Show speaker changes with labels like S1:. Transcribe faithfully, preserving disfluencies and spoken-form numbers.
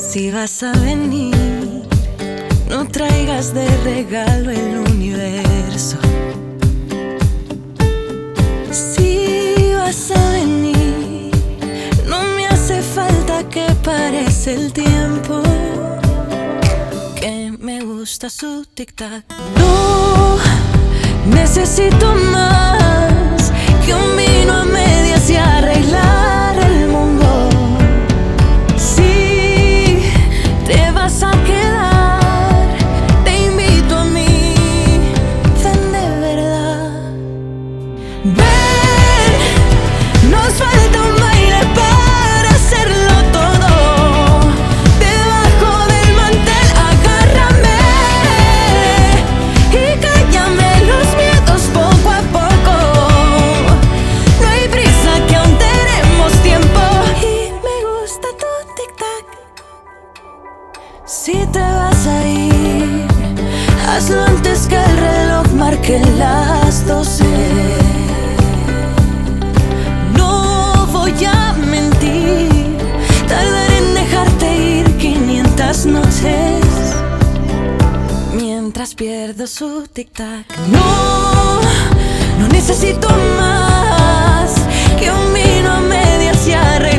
S1: Si vas a venir, no traigas de regalo el universo. Si vas a venir, no me hace falta que parece el tiempo, que me gusta su tic-tac. No necesito más que un vino a medias y arreglar el mundo. Si te vas a quedar, te invito a mí, ven de verdad. Ven, nos falta un baile para hacerlo todo. Debajo del mantel agárrame y cállame los miedos poco a poco. No hay prisa, que aún tenemos tiempo, y me gusta tu tic-tac. Si te vas a ir, hazlo antes que el reloj marque las doce. No voy a mentir, tardaré en dejarte ir quinientas noches mientras pierdo su tic-tac. No, no necesito más que un vino a medias y arreglar